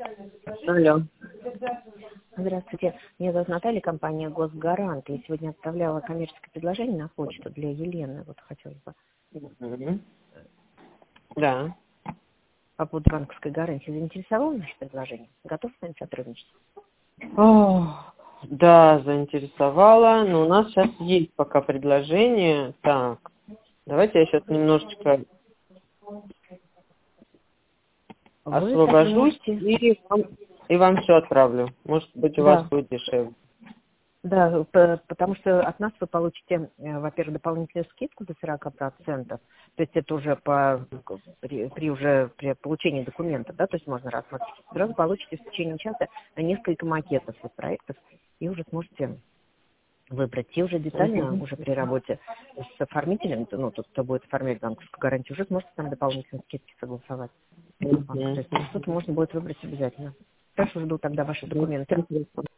Алло. Здравствуйте. Меня зовут Наталья, компания «Госгарант». Я сегодня отправляла коммерческое предложение на почту для Елены. Вот хотелось бы Мгм. Да. по поводу банковской гарантии. Заинтересовало наше предложение? Готов с нами сотрудничать? Да, заинтересовала, но у нас сейчас есть пока предложение. Так, давайте я сейчас немножечко Вы также освобожусь можете... и вам все отправлю. Может быть, у вас Да, будет дешевле. да, потому что от нас вы получите, во-первых, дополнительную скидку до 40%. То есть это уже при получении документов, да, то есть можно рассмотреть. Сразу получите в течение часа несколько макетов из проектов и уже сможете выбрать. И уже детально, Мгм. уже при работе с оформителем, ну, тот, кто будет оформлять банковскую гарантию, уже сможете там дополнительные скидки согласовать. Вот. То Мгм. есть что-то можно будет выбрать обязательно. Хорошо, жду тогда ваши документы.